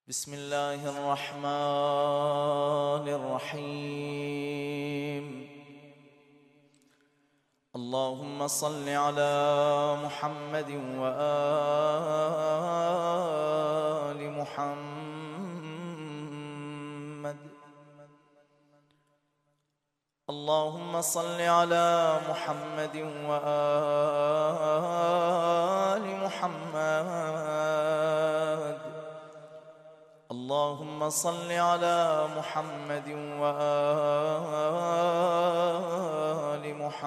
بسم الله الرحمن الرحيم. اللهم صل على محمد وآل محمد. اللهم صل على محمد وآل محمد. اللهم صل على محمد وآل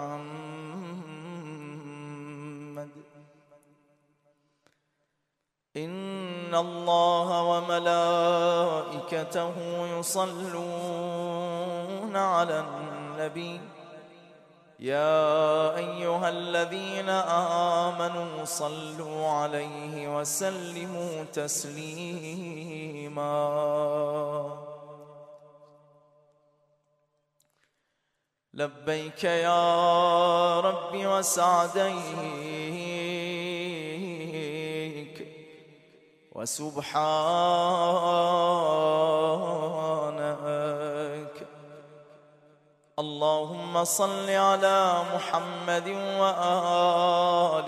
محمد. إن الله وملائكته يصلون على النبي يا أيها الذين آمنوا صلوا عليه وسلموا تسليما. لبيك يا رب وسعديك وسبحانك. اللهم صل على محمد وآل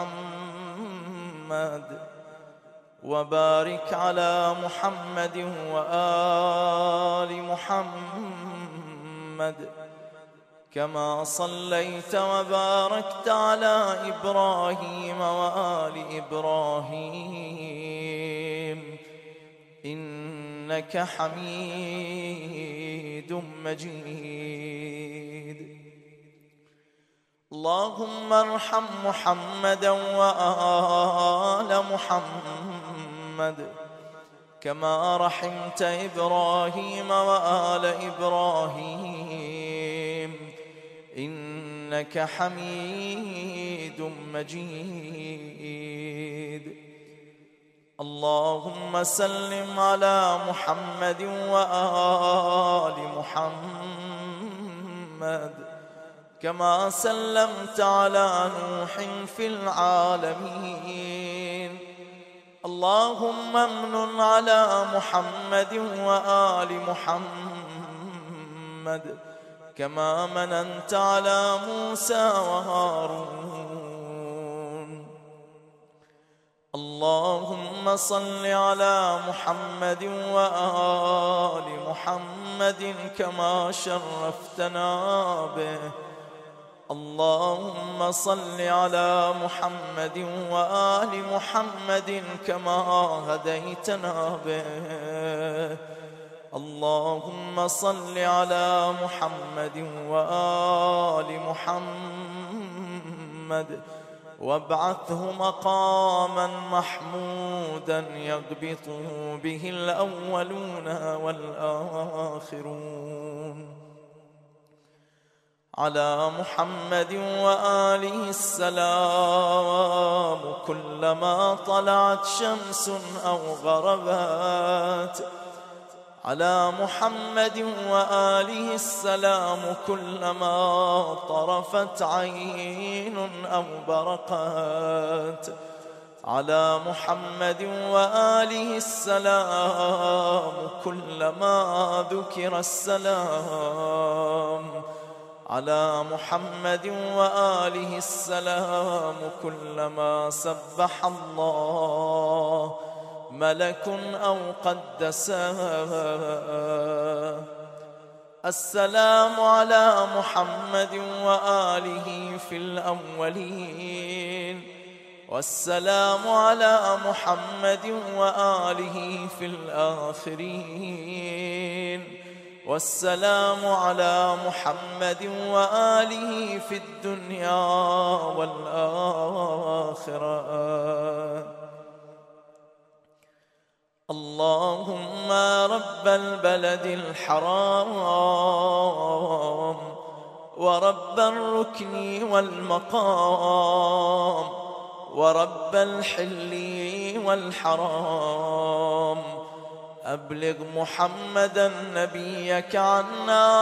محمد وبارك على محمد وآل محمد كما صليت وباركت على إبراهيم وآل إبراهيم إنك حميد مجيد. اللهم ارحم محمدا وآل محمد كما رحمت إبراهيم وآل إبراهيم إنك حميد مجيد. اللهم سلم على محمد وآل محمد كما سلمت على نوح في العالمين. اللهم امن على محمد وآل محمد كما مننت على موسى وهارون. اللهم صل على محمد وآل محمد كما شرفتنا به. اللهم صل على محمد وآل محمد كما هديتنا به. اللهم صل على محمد وآل محمد وابعثه مقاما محمودا يغبطه به الأولون والآخرون. على محمد وآله السلام كلما طلعت شمس أو غربت. على محمد وآله السلام كلما طرفت عين أو برقت. على محمد وآله السلام كلما ذكر السلام. على محمد وآله السلام كلما سبح الله ملك أو قدسه. السلام على محمد وآله في الأولين والسلام على محمد وآله في الآخرين والسلام على محمد وآله في الدنيا والآخرة. اللهم رب البلد الحرام ورب الركن والمقام ورب الحل والحرام أبلغ محمدا نبيك عنا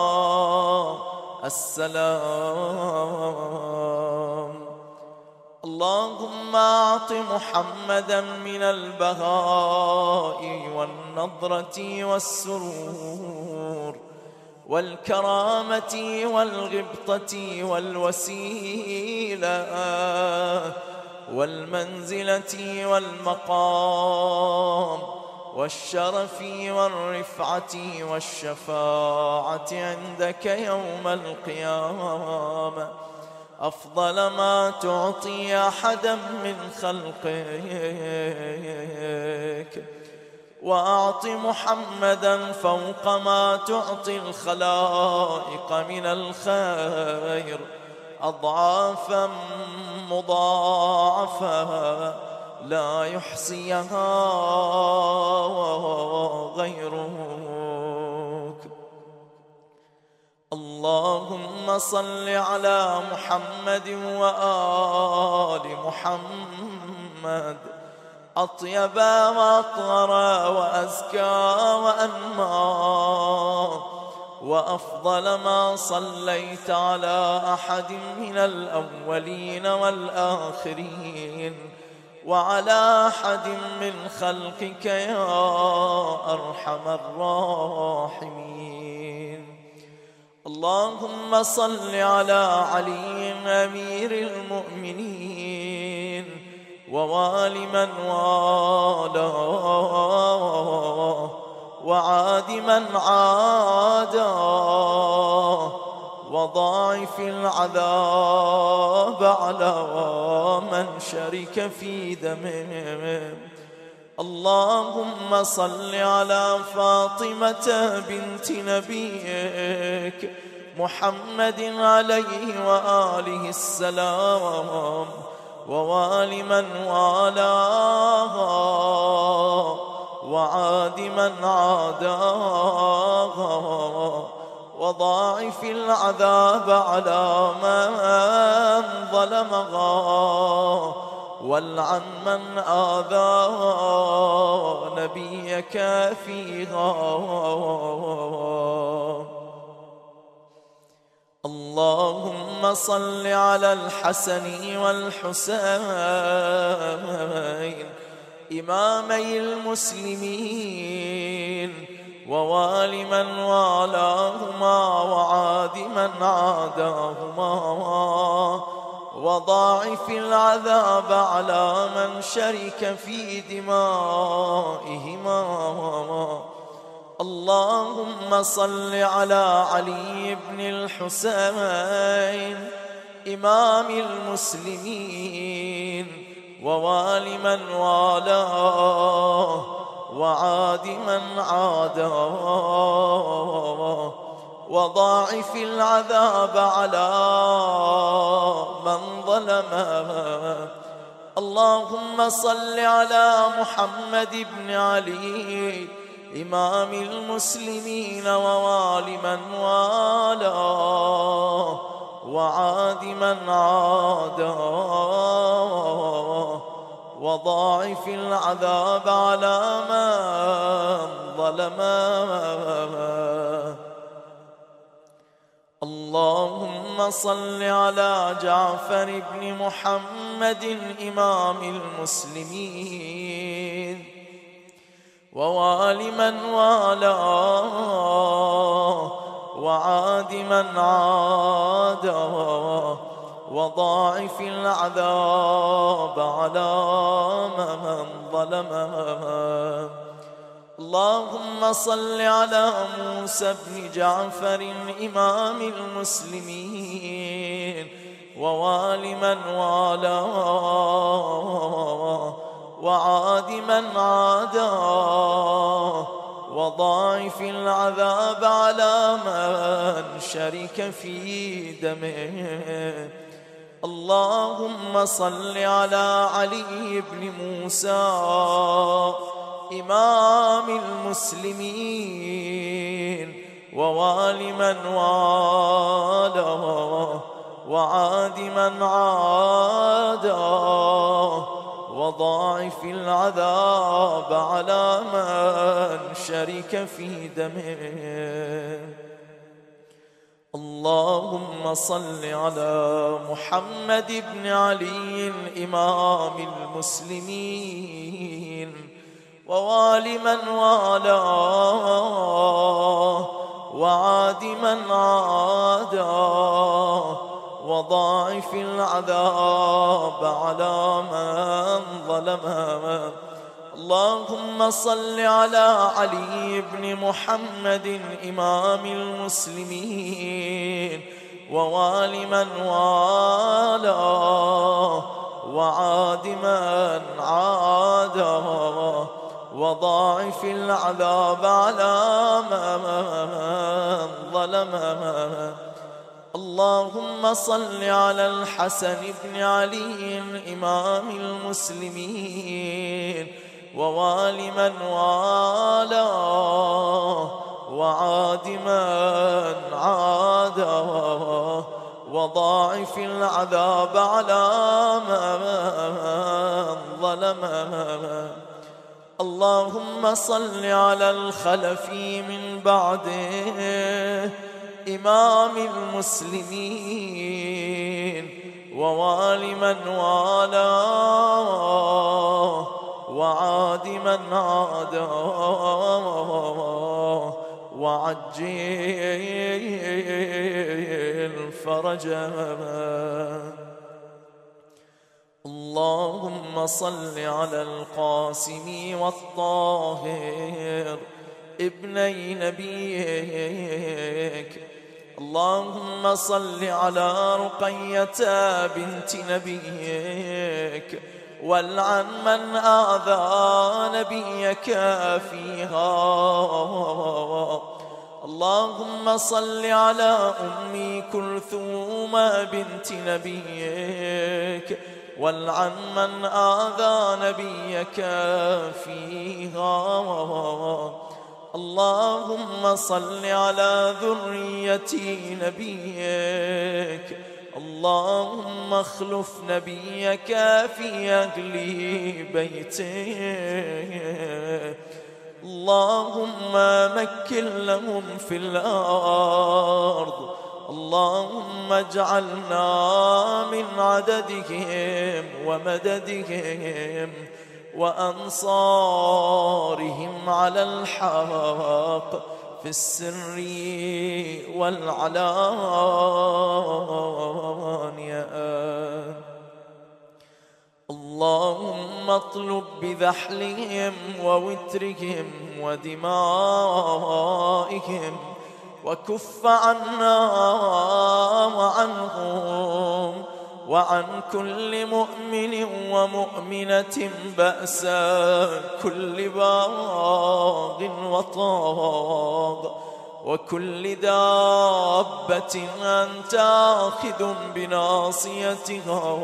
السلام. اللهم أعط محمدا من البهاء والنضرة والسرور والكرامة والغبطة والوسيلة والمنزلة والمقام والشرف والرفعة والشفاعة عندك يوم القيامة أفضل ما تعطي أحدا من خلقك، وأعط محمدا فوق ما تعطي الخلائق من الخير أضعافا مضاعفة لا يحصيها غيرك. اللهم صل على محمد وآل محمد أطيب وأطهر وأزكى وأنمى وأفضل ما صليت على أحد من الأولين والآخرين وعلى أحد من خلقك يا أرحم الراحمين. اللهم صل على علي أمير المؤمنين ووال من والاه وعاد من عاداه وضاعف العذاب على من شرك في دمه. اللهم صل على فاطمة بنت نبيك محمد عليه وآله السلام ووال من والاها وعاد من عاداها وضاعف العذاب على من ظلمها والعن من آذى نبيك فيها. اللهم صل على الحسن والحسين إمامي المسلمين ووال من والاهما وعاد من عاداهما وضاعف العذاب على من شرك في دمائهما. اللهم صل على علي بن الحسين إمام المسلمين ووال من والاه وعاد من عاداه وضاعف العذاب على من ظلمه. اللهم صل على محمد بن علي إمام المسلمين ووال من والاه وعاد من عاداه وضاعف العذاب على من ظلمه. اللهم صل على جعفر بن محمد إمام المسلمين ووال من والاه وعاد من عاداه وضاعف العذاب على من ظلمه. اللهم صل على موسى بن جعفر إمام المسلمين ووال من والاه وعاد من عاداه وضاعف العذاب على من شرك في دمه. اللهم صل على علي بن موسى إمام المسلمين ووال من والاه وعاد من عاداه وضاعف العذاب على من شرك في دمه. اللهم صل على محمد بن علي إمام المسلمين ووال من والاه وعاد من عاداه وضاعف العذاب على من ظلمه. اللهم صل على علي بن محمد إمام المسلمين ووال من والاه وعاد من عاداه وضاعف العذاب على من ظلمه. اللهم صل على الحسن بن علي إمام المسلمين ووال من والاه وعاد من عاداه وضاعف العذاب على من ظلمه. اللهم صل على الخلف من بعده إمام المسلمين ووال من والاه وعاد من عاداه وعجل فرجه. اللهم صل على القاسم والطاهر ابني نبيك. اللهم صل على رقية بنت نبيك والعن من آذى نبيك فيها. اللهم صل على أم كلثوم بنت نبيك والعن من آذى نبيك فيها. اللهم صل على ذرية نبيك. اللهم اخلف نبيك في أهل بيته. اللهم مكن لهم في الأرض. اللهم اجعلنا من عددهم ومددهم وأنصارهم على الحق في السر والعلانية. اللهم اطلب بذحلهم ووترهم ودمائهم وكف عنا وعنهم وعن كل مؤمن ومؤمنة بأس كل باغ وطاغ وكل دابة أنت آخذ بناصيتها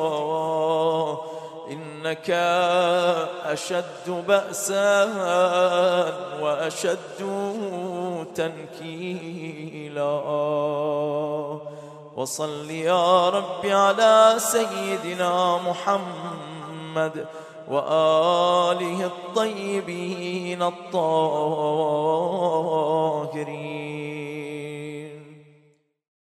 إنك أشد بأسا وأشد تنكيلا. وصل يا رب على سيدنا محمد وآله الطيبين الطاهرين.